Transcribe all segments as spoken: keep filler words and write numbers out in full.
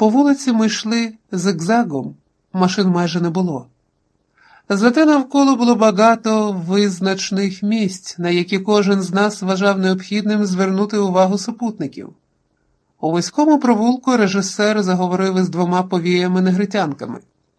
По вулиці ми йшли зигзагом, машин майже не було. Зате навколо було багато визначних місць, на які кожен з нас вважав необхідним звернути увагу супутників. У вузькому провулку режисер заговорив із двома повіями-негритянками.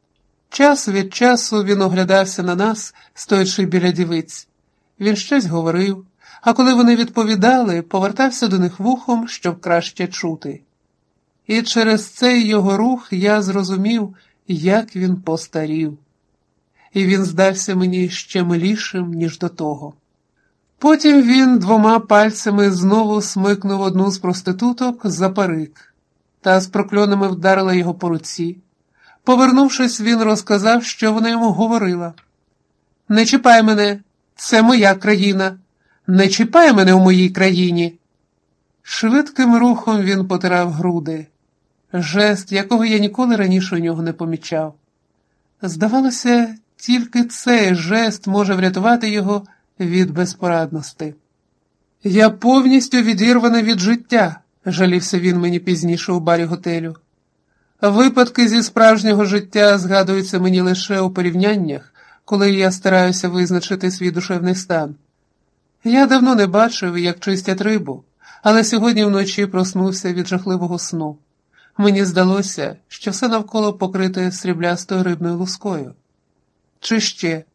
Час від часу він оглядався на нас, стоячи біля дівиць. Він щось говорив, а коли вони відповідали, повертався до них вухом, щоб краще чути. І через цей його рух я зрозумів, як він постарів. І він здався мені ще милішим, ніж до того. Потім він двома пальцями знову смикнув одну з проституток за парик, та з прокльонами вдарила його по руці. Повернувшись, він розказав, що вона йому говорила. «Не чіпай мене, це моя країна. Не чіпай мене у моїй країні». Швидким рухом він потирав груди. Жест, якого я ніколи раніше у нього не помічав. Здавалося, тільки цей жест може врятувати його від безпорадності. «Я повністю відірваний від життя», – жалівся він мені пізніше у барі готелю. «Випадки зі справжнього життя згадуються мені лише у порівняннях, коли я стараюся визначити свій душевний стан. Я давно не бачив, як чистять рибу, але сьогодні вночі проснувся від жахливого сну. Мені здалося, що все навколо покрите сріблястою рибною лускою. Чи ще?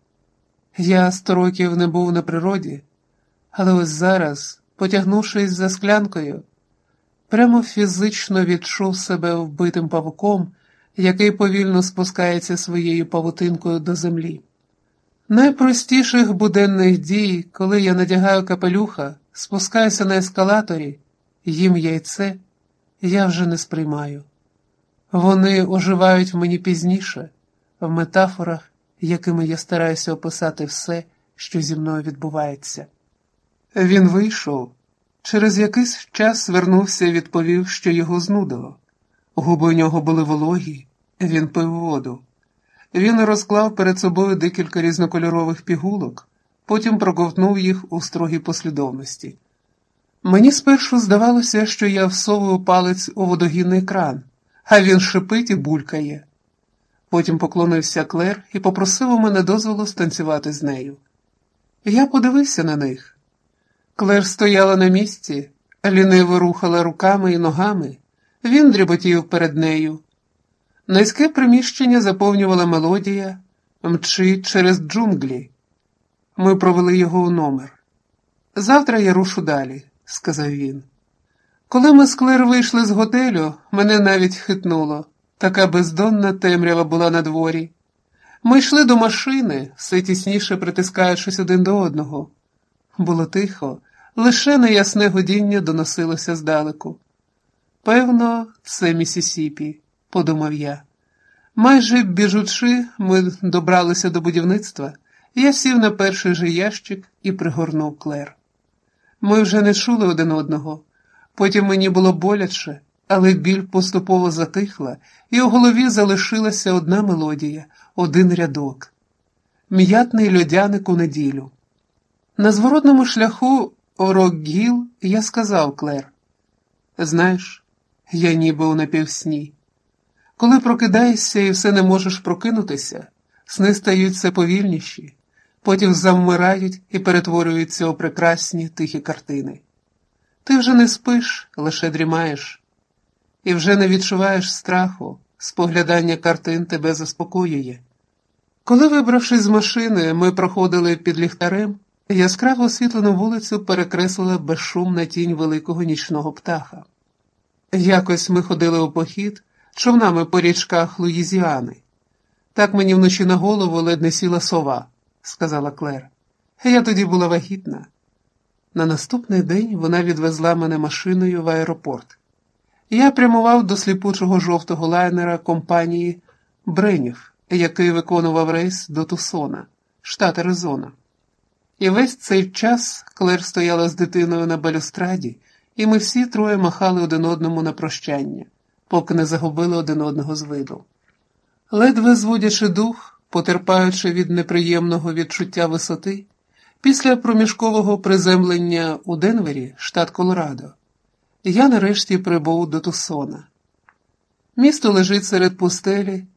Я сто років не був на природі, але ось зараз, потягнувшись за склянкою, прямо фізично відчув себе вбитим павуком, який повільно спускається своєю павутинкою до землі. Найпростіших буденних дій, коли я надягаю капелюха, спускаюся на ескалаторі, їм яйце, я вже не сприймаю. Вони оживають в мені пізніше, в метафорах, якими я стараюся описати все, що зі мною відбувається. Він вийшов. Через якийсь час вернувся і відповів, що його знудило. Губи у нього були вологі, він пив воду. Він розклав перед собою декілька різнокольорових пігулок, потім проковтнув їх у строгій послідовності. Мені спершу здавалося, що я всовую палець у водогінний кран, а він шипить і булькає. Потім поклонився Клер і попросив у мене дозволу станцювати з нею. Я подивився на них. Клер стояла на місці, ліниво рухала руками і ногами, він дріботів перед нею. Низьке приміщення заповнювала мелодія «Мчи через джунглі». Ми провели його у номер. «Завтра я рушу далі», – сказав він. Коли ми з Клер вийшли з готелю, мене навіть хитнуло. Така бездонна темрява була на дворі. Ми йшли до машини, все тісніше притискаючись один до одного. Було тихо, лише неясне гудіння доносилося здалеку. «Певно, це Міссісіпі», – подумав я. Майже біжучи, ми добралися до будівництва, я сів на перший же ящик і пригорнув Клер. Ми вже не чули один одного. Потім мені було боляче, але біль поступово затихла, і у голові залишилася одна мелодія, один рядок. «М'ятний льодяник у неділю». На зворотному шляху у Рок-Гіл я сказав Клер: «Знаєш, я ніби у напівсні. Коли прокидаєшся і все не можеш прокинутися, сни стають все повільніші, потім завмирають і перетворюються у прекрасні тихі картини. Ти вже не спиш, лише дрімаєш. І вже не відчуваєш страху, споглядання картин тебе заспокоює. Коли, вибравшись з машини, ми проходили під ліхтарем, яскраво освітлену вулицю перекреслила безшумна тінь великого нічного птаха. Якось ми ходили у похід човнами по річках Луїзіани. Так мені вночі на голову ледь не сіла сова, сказала Клер. Я тоді була вагітна. На наступний день вона відвезла мене машиною в аеропорт. Я прямував до сліпучого жовтого лайнера компанії «Бренів», який виконував рейс до Тусона, штат Аризона. І весь цей час Клер стояла з дитиною на балюстраді, і ми всі троє махали один одному на прощання, поки не загубили один одного з виду. Ледве зводячи дух, потерпаючи від неприємного відчуття висоти, після проміжкового приземлення у Денвері, штат Колорадо, я нарешті прибув до Тусона. Місто лежить серед пустелі,